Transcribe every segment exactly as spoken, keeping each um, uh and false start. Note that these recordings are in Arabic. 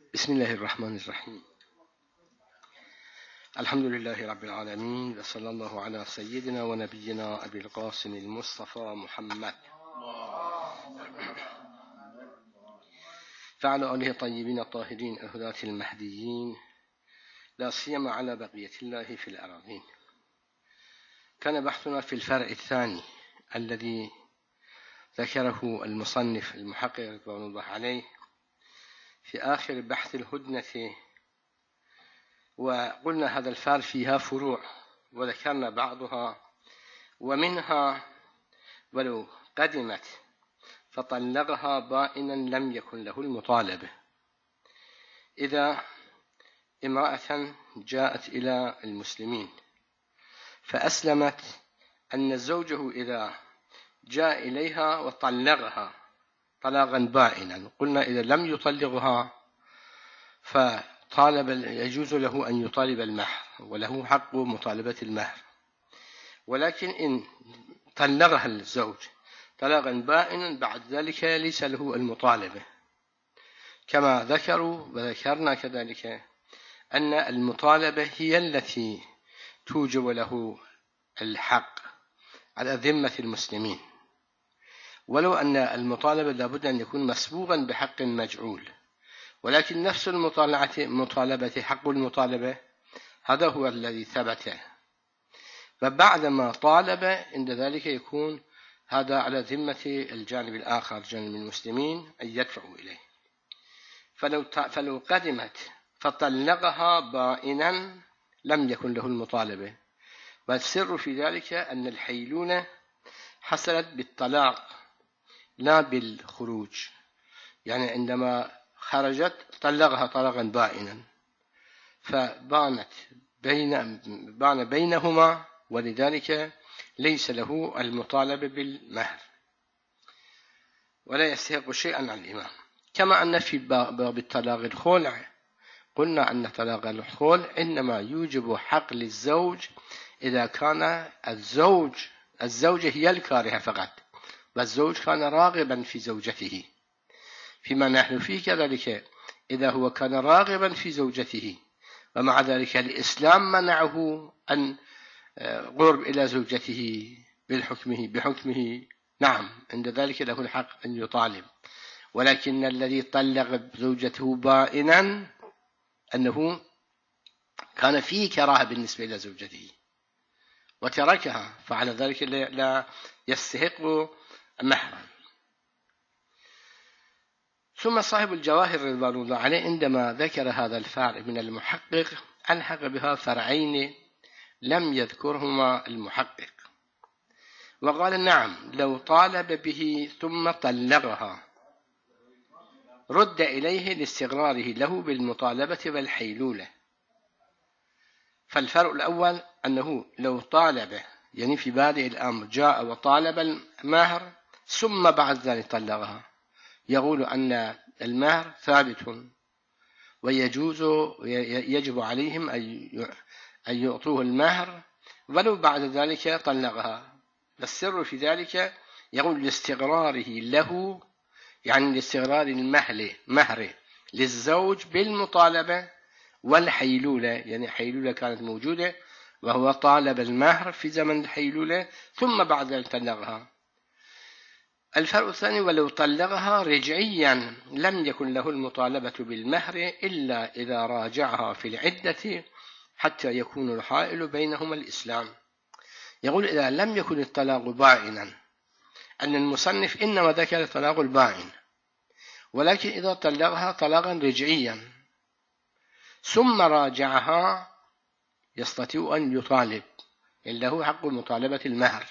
بسم الله الرحمن الرحيم. الحمد لله رب العالمين، وصلى الله على سيدنا ونبينا أبي القاسم المصطفى محمد فعلى آله الطيبين الطاهرين الهداة المهديين، لا سيما على بقية الله في الأراضين. كان بحثنا في الفرع الثاني الذي ذكره المصنف المحقق رضوان الله عليه في آخر بحث الهدنة، وقلنا هذا الفرع فيها فروع وذكرنا بعضها، ومنها ولو قدمت فطلقها بائنا لم يكن له المطالبة. إذا امرأة جاءت إلى المسلمين فأسلمت أن زوجه إذا جاء إليها وطلقها طلاقا بائنا، قلنا إذا لم يطلقها فطالب يجوز له أن يطالب المهر وله حق مطالبة المهر، ولكن إن طلقها الزوج طلاقا بائنا بعد ذلك ليس له المطالبة، كما ذكروا وذكرنا كذلك أن المطالبة هي التي توجب له الحق على ذمة المسلمين، ولو أن المطالبة لابد أن يكون مسبوغا بحق مجعول، ولكن نفس المطالبة حق المطالبة هذا هو الذي ثبت، فبعدما طالب عند ذلك يكون هذا على ذمة الجانب الآخر جانب المسلمين أن يدفعوا إليه. فلو فلو قدمت فطلقها بائنا لم يكن له المطالبة، والسر في ذلك أن الحيلولة حصلت بالطلاق لا بالخروج، يعني عندما خرجت طلقها طلاقا بائنا فبانت بين بان بينهما، ولذلك ليس له المطالبة بالمهر ولا يستحق شيئا عن الإمام. كما أن في باب الطلاق الخلع قلنا أن طلاق الخلع إنما يوجب حق للزوج إذا كان الزوج الزوجة هي الكارهة فقط، والزوج كان راغبا في زوجته، فيما نحن فيه كذلك إذا هو كان راغبا في زوجته ومع ذلك الإسلام منعه أن قرب إلى زوجته بالحكمه بحكمه نعم عند ذلك له الحق أن يطالب، ولكن الذي طلق زوجته بائنا أنه كان فيه كراهة بالنسبة إلى زوجته وتركها، فعلى ذلك لا يستحق مهرا. ثم صاحب الجواهر رضوان الله عليه عندما ذكر هذا الفرع من المحقق ألحق بها فرعين لم يذكرهما المحقق، وقال نعم لو طالب به ثم طلقها رد إليه لاستغراره له بالمطالبة والحيلولة. فالفرع الأول أنه لو طالب يعني في بادئ الأمر جاء وطالب المهر ثم بعد ذلك طلقها، يقول أن المهر ثابت ويجوز يجب عليهم أن يعطوه المهر ولو بعد ذلك طلقها. السر في ذلك يقول لاستغراره له، يعني لاستغرار المهر مهر للزوج بالمطالبة والحيلولة، يعني حيلولة كانت موجودة وهو طالب المهر في زمن الحيلولة ثم بعد ذلك طلقها. الفرق الثاني ولو طلقها رجعيا لم يكن له المطالبة بالمهر إلا إذا راجعها في العدة حتى يكون الحائل بينهما الإسلام. يقول إذا لم يكن الطلاق بائنا، أن المصنف إنما ذكر الطلاق البائن، ولكن إذا طلقها طلاقا رجعيا ثم راجعها يستطيع أن يطالب، له حق مطالبة المهر.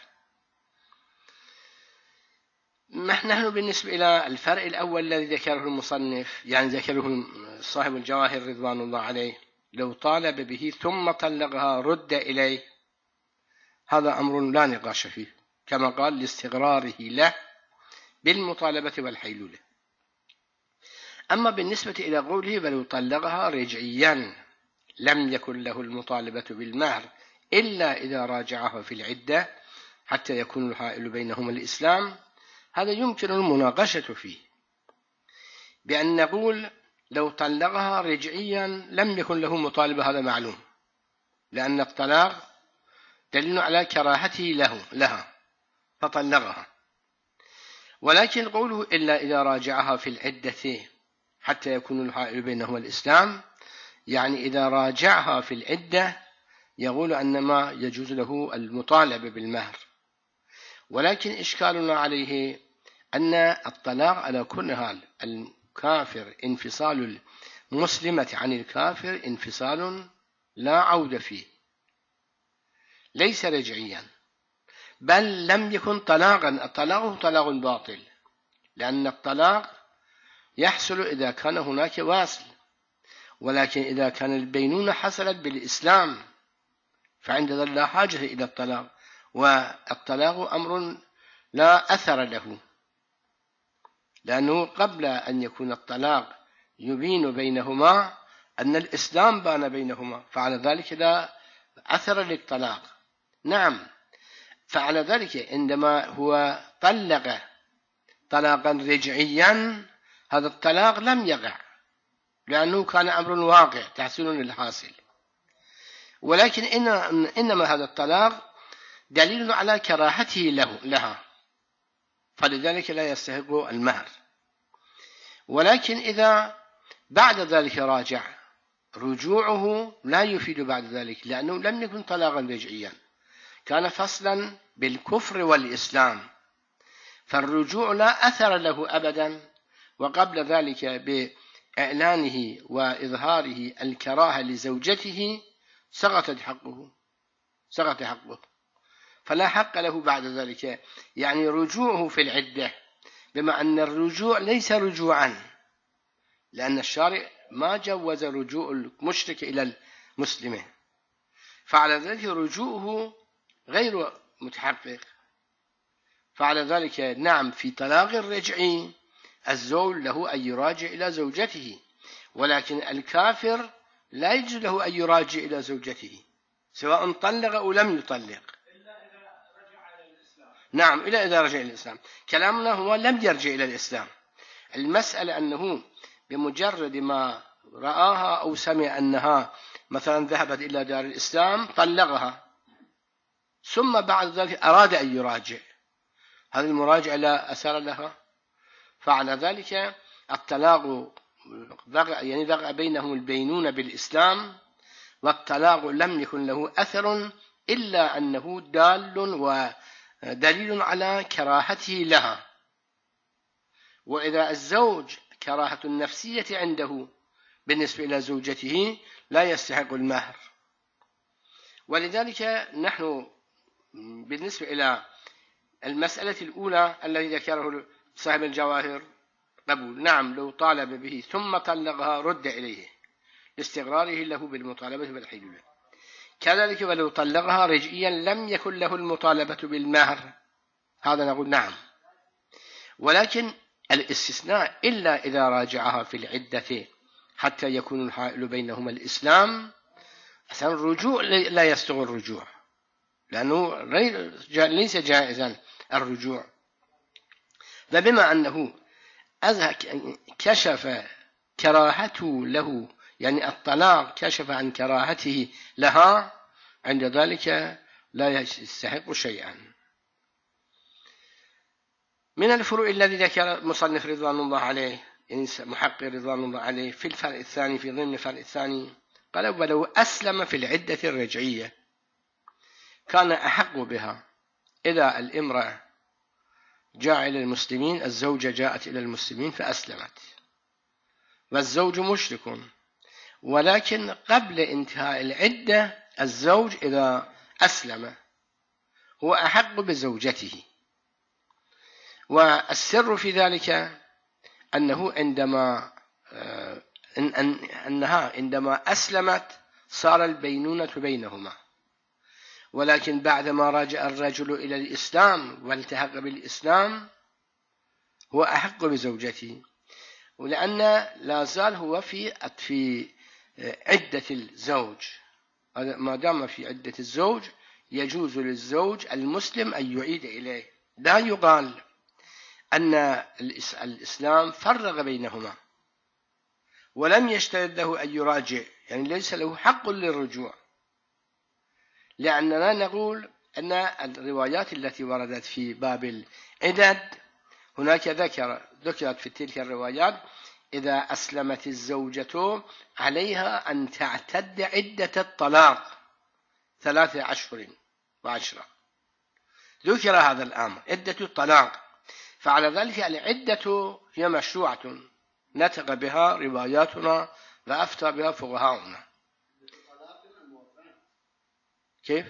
نحن بالنسبة إلى الفرع الأول الذي ذكره المصنف يعني ذكره صاحب الجواهر رضوان الله عليه لو طالب به ثم طلقها رد إليه، هذا أمر لا نقاش فيه كما قال لاستغراره له بالمطالبة والحيلولة. أما بالنسبة إلى قوله ولو طلقها رجعيا لم يكن له المطالبة بالمهر إلا إذا راجعها في العدة حتى يكون الحائل بينهما الإسلام، هذا يمكن المناقشة فيه بأن نقول لو طلقها رجعيا لم يكن له مطالبة، هذا معلوم، لأن الطلاق دليل على كراهته له لها فطلقها. ولكن قوله إلا إذا راجعها في العدة حتى يكون الحائل بينهما الإسلام، يعني إذا راجعها في العدة يقول أنما يجوز له المطالبة بالمهر. ولكن إشكالنا عليه أن الطلاق على كل حال الكافر انفصال المسلمة عن الكافر انفصال لا عودة فيه، ليس رجعيا، بل لم يكن طلاقا، الطلاق طلاق باطل، لأن الطلاق يحصل إذا كان هناك واصل، ولكن إذا كان البينونة حصلت بالإسلام فعند ذلك لا حاجة إلى الطلاق، والطلاق أمر لا أثر له، لأنه قبل أن يكون الطلاق يبين بينهما أن الإسلام بان بينهما، فعلى ذلك لا أثر للطلاق. نعم، فعلى ذلك عندما هو طلق طلاقا رجعيا هذا الطلاق لم يقع، لأنه كان أمر واقع تحصيل للحاصل، ولكن إن إنما هذا الطلاق دليل على كراهته له لها، فلذلك لا يستحق المهر. ولكن إذا بعد ذلك راجع، رجوعه لا يفيد بعد ذلك، لأنه لم يكن طلاقا رجعيا، كان فصلا بالكفر والإسلام، فالرجوع لا أثر له أبدا، وقبل ذلك بإعلانه وإظهاره الكراهة لزوجته سقطت حقه سقط حقه فلا حق له بعد ذلك، يعني رجوعه في العدة، بما أن الرجوع ليس رجوعا، لأن الشارع ما جوز رجوع المشرك إلى المسلمة، فعلى ذلك رجوعه غير متحقق. فعلى ذلك نعم، في طلاق الرجعي الزوج له أن يراجع إلى زوجته، ولكن الكافر لا يجوز له أن يراجع إلى زوجته سواء طلق أو لم يطلق، نعم، إلى إذا رجع إلى الإسلام. كلامنا هو لم يرجع إلى الإسلام، المسألة أنه بمجرد ما رآها أو سمع أنها مثلا ذهبت إلى دار الإسلام طلقها، ثم بعد ذلك أراد أن يراجع، هذه المراجعة لا أثر لها، فعلى ذلك الطلاق يعني وقع بينهم البينونة بالإسلام، والطلاق لم يكن له أثر إلا أنه دال ودليل على كراهته لها. وإذا الزوج كراهة النفسية عنده بالنسبة إلى زوجته لا يستحق المهر. ولذلك نحن بالنسبة إلى المسألة الأولى التي ذكره صاحب الجواهر قبول، نعم، لو طالب به ثم طلقها رد إليه لاستقراره له بالمطالبة بالحلول. كذلك ولو طلقها رجئيا لم يكن له المطالبة بالمهر، هذا نقول نعم، ولكن الاستثناء إلا إذا راجعها في العدة حتى يكون الحائل بينهما الإسلام، أصلا الرجوع لا يستغل الرجوع، لأنه ليس جائزا الرجوع. فبما أنه كشف كراهته له، يعني الطلاق كشف عن كراهته لها، عند ذلك لا يستحق شيئا. من الفروع الذي ذكر مصنف رضوان الله عليه، يعني محقق رضوان الله عليه، في الفرع الثاني، في ضمن الفرع الثاني قال ولو أسلم في العدة الرجعية كان أحق بها. إذا الامرأة جاء إلى المسلمين، الزوجة جاءت إلى المسلمين فأسلمت والزوج مشرك، ولكن قبل انتهاء العدة الزوج إذا أسلم هو أحق بزوجته. والسر في ذلك أنه عندما أنها عندما أسلمت صار البينونة بينهما، ولكن بعدما رجع الرجل إلى الإسلام والتحق بالإسلام هو أحق بزوجته، ولأن لا زال هو في في عدة الزوج، ما دام في عدة الزوج يجوز للزوج المسلم أن يعيد إليه. لا يقال أن الإسلام فرق بينهما، ولم يشترط له أن يراجع، يعني ليس له حق للرجوع، لأننا نقول أن الروايات التي وردت في باب العدد هناك ذكر ذكرت في تلك الروايات إذا أسلمت الزوجة عليها أن تعتد عدة الطلاق ثلاثة أشهر وعشرة، ذكر هذا الأمر عدة الطلاق، فعلى ذلك العدة هي مشروعة نطق بها رواياتنا وأفتى بها فقهاؤنا. كيف؟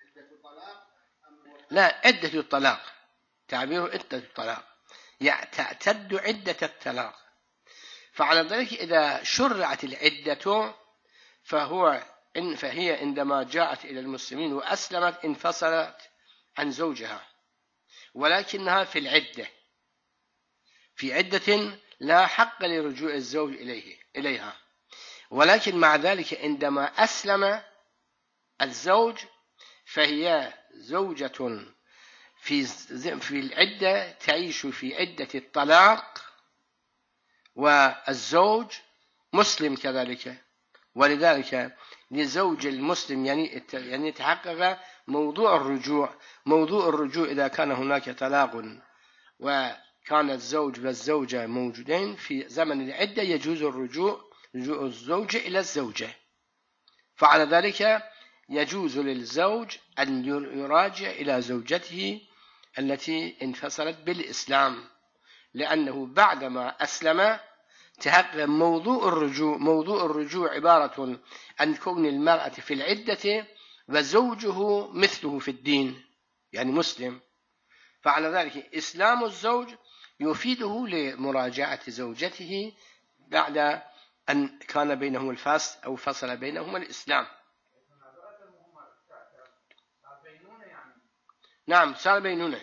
لا، عدة الطلاق تعبير عدة الطلاق يعني تعتد عدة الطلاق، فعلى ذلك إذا شرعت العدة فهو إن فهي عندما جاءت إلى المسلمين وأسلمت انفصلت عن زوجها، ولكنها في العدة في عدة لا حق لرجوع الزوج إليه إليها، ولكن مع ذلك عندما أسلم الزوج فهي زوجة في في العدة تعيش في عدة الطلاق، والزوج مسلم كذلك، ولذلك لزوج المسلم يعني يعني يتحقق موضوع الرجوع. موضوع الرجوع إذا كان هناك طلاق وكان الزوج والزوجة موجودين في زمن العدة يجوز الرجوع رجوع الزوج إلى الزوجة، فعلى ذلك يجوز للزوج أن يراجع إلى زوجته التي انفصلت بالإسلام، لأنه بعدما أسلم تحقق موضوع الرجوع. موضوع الرجوع عبارة عن كون المرأة في العدة وزوجه مثله في الدين يعني مسلم، فعلى ذلك إسلام الزوج يفيده لمراجعة زوجته بعد أن كان بينهم الفصل أو فصل بينهما الإسلام. نعم صار بينونة،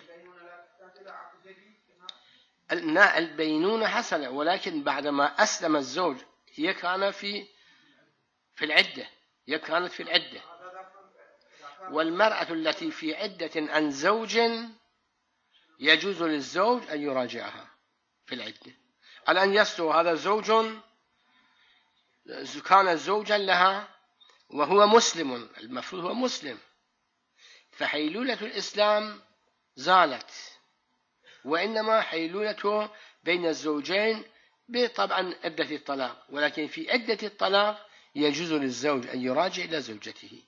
البينونة حصل، ولكن بعدما أسلم الزوج هي كان في في العدة هي كانت في العدة، والمرأة التي في عدة عن زوج يجوز للزوج أن يراجعها في العدة. الآن يستوى هذا زوج كان زوجا لها وهو مسلم، المفروض هو مسلم، فحيلولة الإسلام زالت، وإنما حيلولته بين الزوجين بطبعا عدة الطلاق، ولكن في عدة الطلاق يجوز للزوج أن يراجع إلى زوجته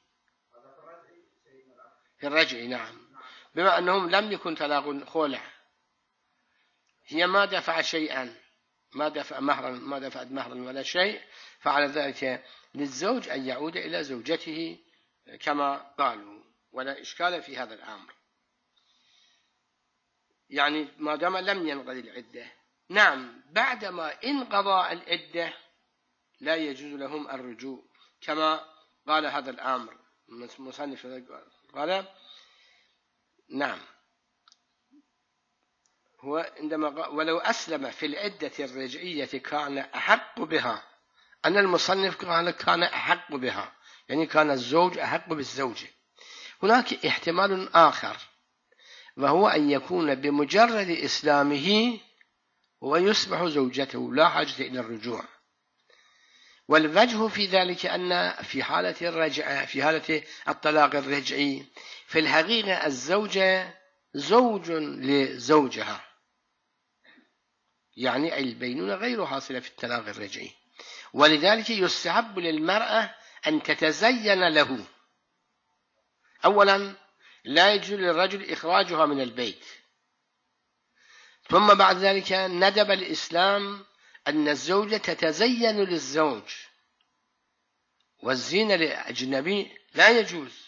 في الرجع. نعم، بما أنهم لم يكن طلاق خلع، هي ما دفع شيئا، ما دفع مهرا ما دفعت مهرا ولا شيء، فعلى ذلك للزوج أن يعود إلى زوجته كما قالوا، ولا إشكال في هذا الأمر، يعني ما دام لم ينقضي العدة. نعم، بعدما انقضى العدة لا يجوز لهم الرجوع كما قال هذا الأمر المصنف قال. نعم، هو عندما قال ولو أسلم في العدة الرجعية كان أحق بها، أن المصنف قال كان أحق بها يعني كان الزوج أحق بالزوجة. هناك احتمال آخر، وهو أن يكون بمجرد إسلامه ويصبح زوجته لا حاجة إلى الرجوع، والوجه في ذلك أن في حالة الرجعة في حالة الطلاق الرجعي في الحقيقة الزوجة زوج لزوجها، يعني البينونة غير حاصلة في الطلاق الرجعي، ولذلك يستحب للمرأة أن تتزين له. أولا لا يجوز للرجل إخراجها من البيت، ثم بعد ذلك ندب الإسلام أن الزوجة تتزين للزوج، والزينة لأجنبي لا يجوز،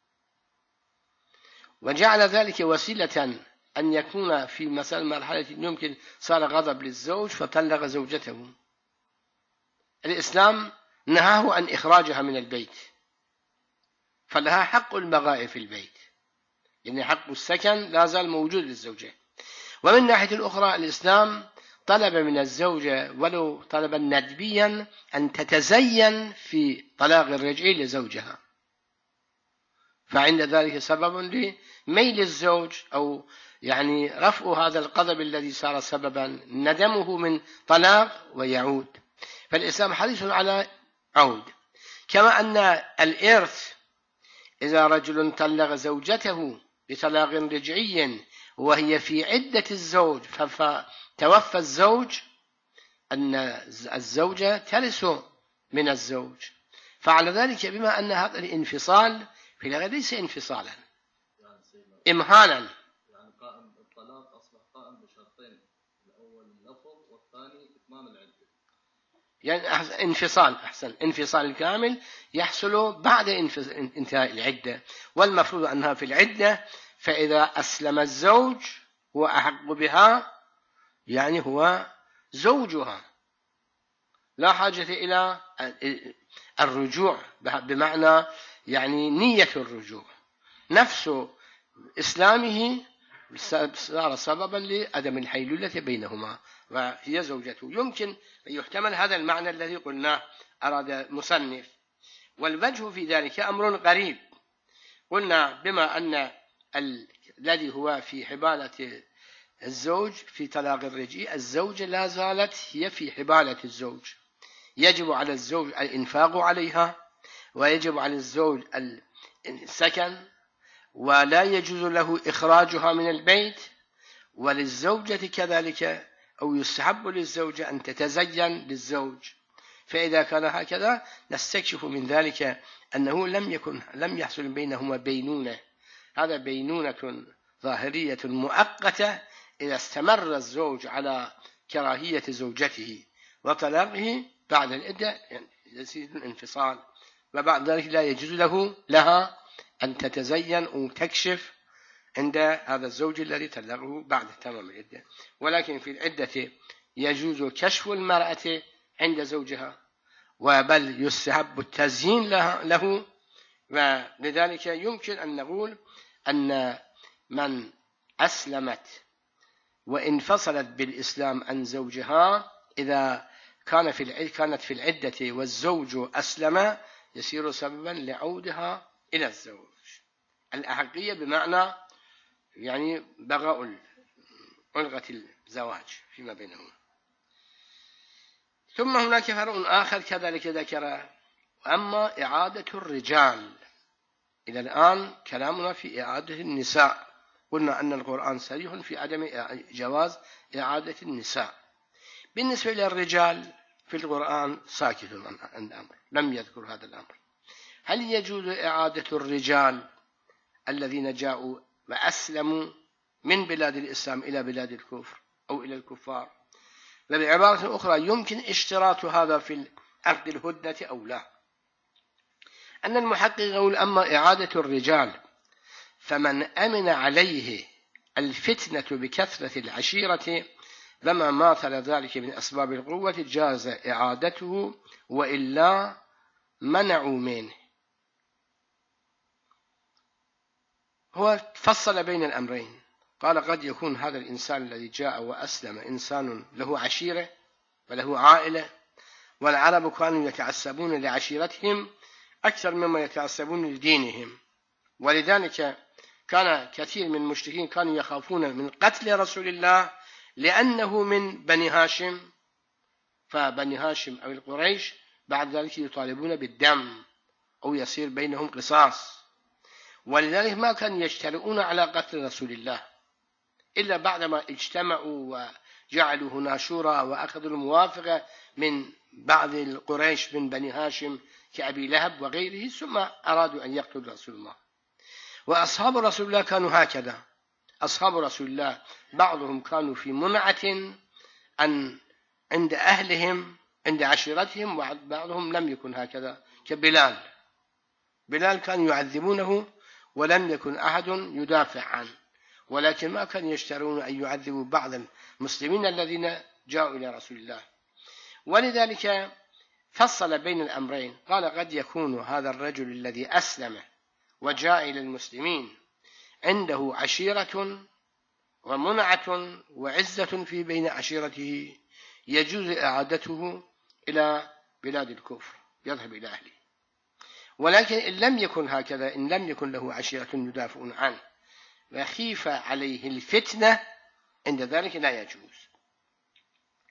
وجعل ذلك وسيلة أن يكون في مثل مرحلة يمكن صار غضب للزوج فطلق زوجته، الإسلام نهاه عن إخراجها من البيت، فلها حق البقاء في البيت، يعني حق السكن لا زال موجود للزوجة. ومن ناحية الأخرى الإسلام طلب من الزوجة ولو طلبا ندبيا أن تتزين في طلاق الرجعي لزوجها، فعند ذلك سبب لميل الزوج أو يعني رفع هذا الغضب الذي صار سببا ندمه من طلاق ويعود. فالإسلام حريص على عود. كما أن الإرث إذا رجل طلق زوجته بطلاق رجعي وهي في عدة الزوج فتوفى الزوج، أن الزوجة ترث من الزوج. فعلى ذلك بما أن هذا الانفصال في الغالب ليس انفصالا، إمهالا، يعني قائم الطلاق أصبح قائم بشرطين، الأول اللفظ والثاني إتمام العدة. يعني انفصال أحسن، انفصال الكامل يحصل بعد انتهاء العدة، والمفروض أنها في العدة، فإذا أسلم الزوج هو أحق بها، يعني هو زوجها، لا حاجة إلى الرجوع بمعنى يعني نية الرجوع. نفس إسلامه صار سببا لعدم الحيلولة بينهما وهي زوجته. يمكن يحتمل هذا المعنى الذي قلناه أراد مصنف. والوجه في ذلك أمر قريب. قلنا بما أن الذي هو في حبالة الزوج في طلاق الرجعي، الزوجة لا زالت هي في حبالة الزوج، يجب على الزوج الإنفاق عليها، ويجب على الزوج السكن، ولا يجوز له إخراجها من البيت، وللزوجة كذلك، أو يستحب للزوجة أن تتزين للزوج. فإذا كان هكذا نستكشف من ذلك أنه لم يكن لم يحصل بينهما بينونة، هذا بينونة ظاهرية مؤقتة إذا استمر الزوج على كراهية زوجته وطلاقه بعد العدة يزيد الانفصال، وبعد ذلك لا يجوز له لها أن تتزين أو تكشف عند هذا الزوج الذي طلقه بعد تمام العدة. ولكن في العدة يجوز كشف المرأة عند زوجها، وبل يستحب التزيين له. ولذلك يمكن أن نقول أن من أسلمت وانفصلت بالإسلام عن زوجها، إذا كان في كانت في العدة والزوج أسلم، يصير سببا لعودها إلى الزوج. الأحقية بمعنى يعني بغاء ألغة الزواج فيما بينهما. ثم هناك فرق آخر كذلك ذكر، أما إعادة الرجال. إلى الآن كلامنا في إعادة النساء. قلنا أن القرآن صريح في عدم جواز إعادة النساء. بالنسبة للرجال في القرآن ساكت عن الأمر، لم يذكر هذا الأمر. هل يجوز إعادة الرجال الذين جاءوا وأسلموا من بلاد الإسلام إلى بلاد الكفر أو إلى الكفار؟ وبعبارة أخرى يمكن اشتراط هذا في عقد الهدنة أو لا؟ أن المحقق يقول أما إعادة الرجال فمن أمن عليه الفتنة بكثرة العشيرة لما ماثل ذلك من أسباب القوة جاز إعادته، وإلا منعوا منه. هو فصل بين الأمرين، قال قد يكون هذا الإنسان الذي جاء وأسلم إنسان له عشيرة وله عائلة، والعرب كانوا يتعصبون لعشيرتهم أكثر مما يتعصبون لدينهم، ولذلك كان كثير من المشركين كانوا يخافون من قتل رسول الله لأنه من بني هاشم، فبني هاشم أو القريش بعد ذلك يطالبون بالدم أو يصير بينهم قصاص، ولذلك ما كانوا يجترؤون على قتل رسول الله إلا بعدما اجتمعوا وجعلوا هنا شورى وأخذوا الموافقة من بعض القريش من بني هاشم كأبي لهب وغيره، ثم أرادوا أن يقتلوا رسول الله. وأصحاب رسول الله كانوا هكذا. أصحاب رسول الله بعضهم كانوا في منعة أن عند أهلهم عند عشيرتهم، وبعضهم لم يكن هكذا كبلال. بلال كانوا يعذبونه ولم يكن أحد يدافع عنه، ولكن ما كانوا يشترون أن يعذبوا بعض المسلمين الذين جاءوا إلى رسول الله. ولذلك فصل بين الأمرين، قال قد يكون هذا الرجل الذي أسلم وجاء إلى المسلمين عنده عشيرة ومنعة وعزة في بين عشيرته، يجوز إعادته إلى بلاد الكفر، يذهب إلى أهله. ولكن إن لم يكن هكذا، إن لم يكن له عشيرة يدافعون عنه وخيف عليه الفتنة، عند ذلك لا يجوز.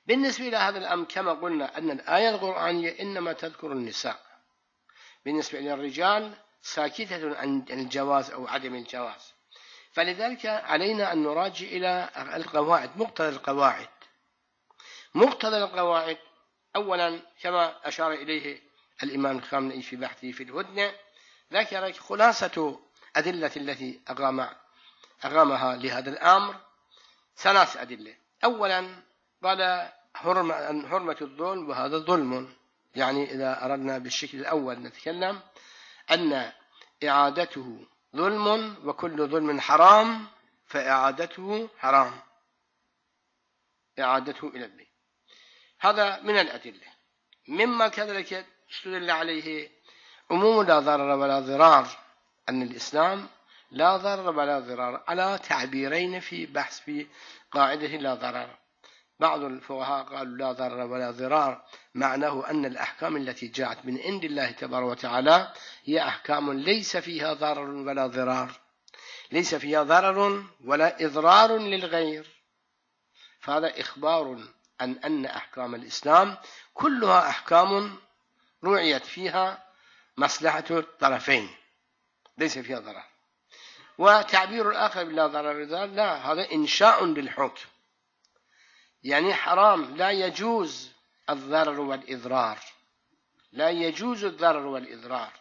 بالنسبة إلى هذا الأمر كما قلنا أن الآية القرآنية إنما تذكر النساء، بالنسبة إلى الرجال ساكتة عن الجواز أو عدم الجواز. فلذلك علينا أن نراجع إلى القواعد، مقتضى القواعد. مقتضى القواعد أولا كما أشار إليه الإمام الخامنئي في بحثه في الهدنة، ذكر خلاصة أدلة التي أقام أقامها لهذا الأمر ثلاث أدلة. أولا قال حرمة الظلم، وهذا ظلم، يعني إذا أردنا بالشكل الأول نتكلم أن إعادته ظلم، وكل ظلم حرام فإعادته حرام، إعادته إلى البيت. هذا من الأدلة. مما كذلك استدل عليه عموم لا ضرر ولا ضرار، أن الإسلام لا ضرر ولا ضرار على تعبيرين في بحث في قاعدة لا ضرر. بعض الفقهاء قالوا لا ضرر ولا ضرار معناه أن الأحكام التي جاءت من عند الله تبارك وتعالى هي أحكام ليس فيها ضرر ولا ضرار، ليس فيها ضرر ولا إضرار للغير. فهذا إخبار عن أن أحكام الإسلام كلها أحكام رعيت فيها مصلحة الطرفين، ليس فيها ضرر. وتعبير الآخر بلا ضرر لا، هذا إنشاء للحكم، يعني حرام، لا يجوز الضرر والإضرار، لا يجوز الضرر والإضرار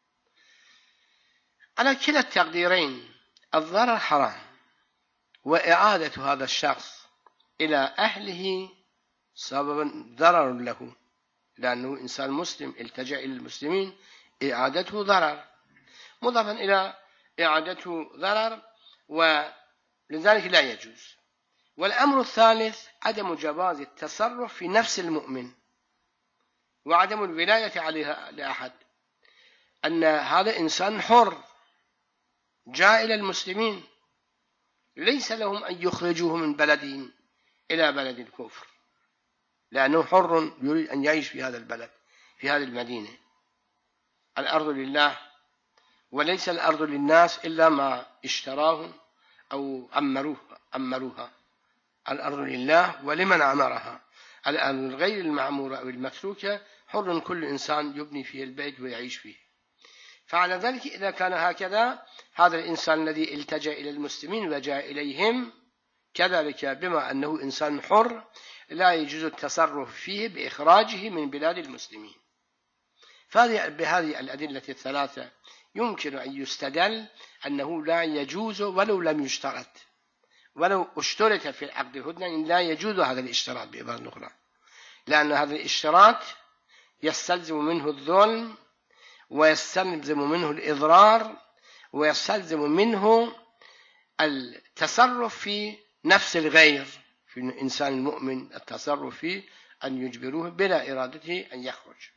على كلا التقديرين. الضرر حرام، وإعادة هذا الشخص إلى أهله سببا ضرر له، لأنه إنسان مسلم التجأ إلى المسلمين، إعادته ضرر، مضافا إلى إعادته ضرر، ولذلك لا يجوز. والأمر الثالث عدم جواز التصرف في نفس المؤمن، وعدم الولاية عليها لأحد، أن هذا إنسان حر جاء إلى المسلمين، ليس لهم أن يخرجوه من بلدهم إلى بلد الكفر، لأنه حر يريد أن يعيش في هذا البلد، في هذه المدينة. الأرض لله، وليس الأرض للناس إلا ما اشتراه أو أمروها, أمروها. الأرض لله ولمن عمرها. الأرض الغير المعمورة أو المتروكة حر كل إنسان يبني فيه البيت ويعيش فيه. فعلى ذلك إذا كان هكذا، هذا الإنسان الذي التجأ إلى المسلمين وجاء إليهم كذلك بما أنه إنسان حر لا يجوز التصرف فيه بإخراجه من بلاد المسلمين. فبهذه الأدلة الثلاثة يمكن أن يستدل أنه لا يجوز ولو لم يشترط، ولو اشترط في العقد الهدنة لا يجوز هذا الاشتراط بعبارة أخرى، لأن هذا الاشتراط يستلزم منه الظلم، ويستلزم منه الإضرار، ويستلزم منه التصرف في نفس الغير، في الإنسان المؤمن التصرف فيه أن يجبروه بلا إرادته أن يخرج.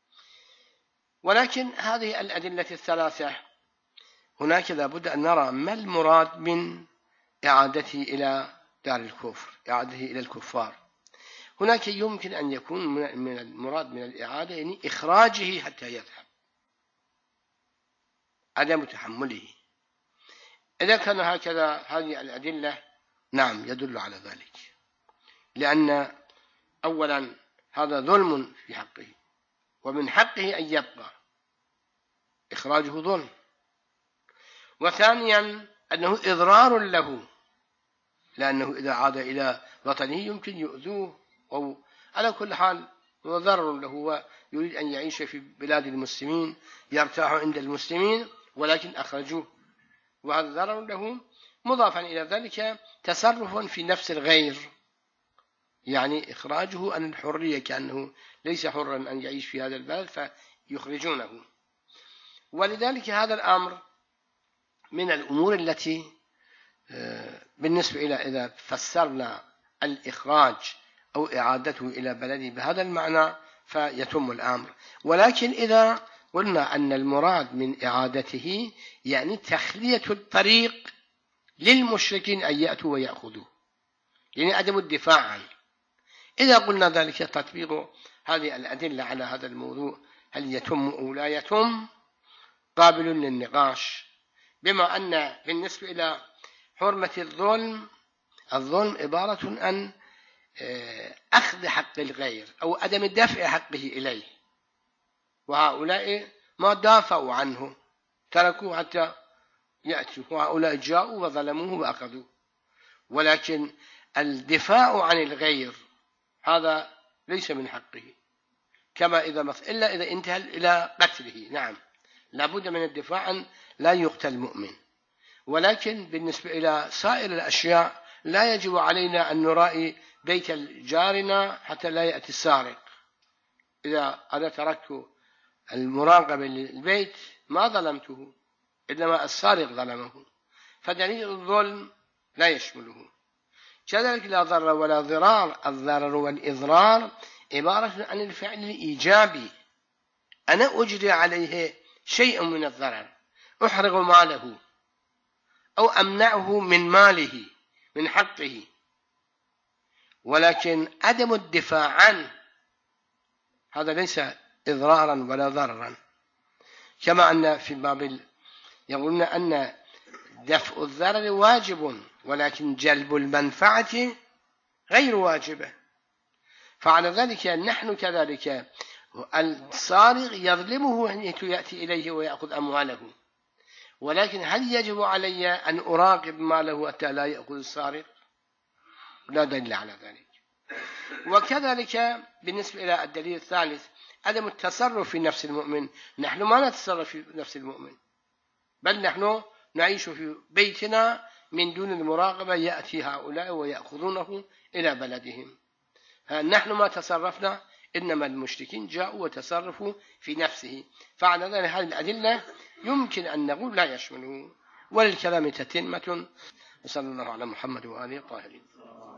ولكن هذه الأدلة الثلاثة هناك لابد أن نرى ما المراد من إعادته إلى دار الكفر، إعادته إلى الكفار. هناك يمكن أن يكون من المراد من الإعادة يعني إخراجه حتى يذهب، عدم تحمله. إذا كان هكذا هذه الأدلة نعم يدل على ذلك، لأن أولا هذا ظلم في حقه، ومن حقه أن يبقى، إخراجه ظلم. وثانيا أنه إضرار له، لأنه إذا عاد إلى وطنه يمكن يؤذوه، أو على كل حال هو ضرر له، ويريد أن يعيش في بلاد المسلمين يرتاح عند المسلمين، ولكن أخرجوه، وهذا ضرر له. مضافا إلى ذلك تصرف في نفس الغير، يعني إخراجه عن الحرية، كأنه ليس حرا أن يعيش في هذا البلد فيخرجونه. ولذلك هذا الأمر من الأمور التي بالنسبة إلى إذا فسرنا الإخراج أو إعادته إلى بلده بهذا المعنى فيتم الأمر. ولكن إذا قلنا أن المراد من إعادته يعني تخلية الطريق للمشركين أن يأتوا ويأخذوه، يعني عدم الدفاع عنه. إذا قلنا ذلك تطبيق هذه الأدلة على هذا الموضوع هل يتم أو لا يتم قابل للنقاش، بما أن بالنسبة إلى حرمة الظلم، الظلم عبارة عن أخذ حق الغير أو عدم دفع حقه إليه، وهؤلاء ما دافعوا عنه، تركوه حتى يأتوا، وهؤلاء جاءوا وظلموه وأخذوه. ولكن الدفاع عن الغير هذا ليس من حقه، كما إذا مثل إلا إذا انتهى إلى قتله، نعم لابد من الدفاع عن لا يقتل المؤمن. ولكن بالنسبة إلى سائر الأشياء لا يجب علينا أن نرائي بيت جارنا حتى لا يأتي السارق. إذا أنا تركت المراقبة للبيت ما ظلمته، إنما السارق ظلمه، فدليل الظلم لا يشمله. كذلك لا ضرر ولا ضرار، الضرر والإضرار عبارة عن الفعل الإيجابي، أنا أجري عليه شيء من الضرر، أحرق ماله أو أمنعه من ماله من حقه، ولكن عدم الدفاع عنه هذا ليس إضرارا ولا ضررا. كما أن في باب يقولون أن دفع الضرر واجب ولكن جلب المنفعة غير واجبة، فعلى ذلك نحن كذلك السارق يظلمه أن يأتي إليه ويأخذ أمواله، ولكن هل يجب علي أن أراقب ماله حتى لا يأخذ السارق؟ لا دليل على ذلك. وكذلك بالنسبة إلى الدليل الثالث عدم التصرف في نفس المؤمن، نحن ما نتصرف في نفس المؤمن، بل نحن نعيش في بيتنا من دون المراقبة، يأتي هؤلاء ويأخذونه إلى بلدهم، نحن ما تصرفنا، إنما المشركين جاءوا وتصرفوا في نفسه. فعلى ذلك هذه الأدلة يمكن أن نقول لا يشمله، وللكلام تتمة. وصلى الله على محمد وآله الطاهرين.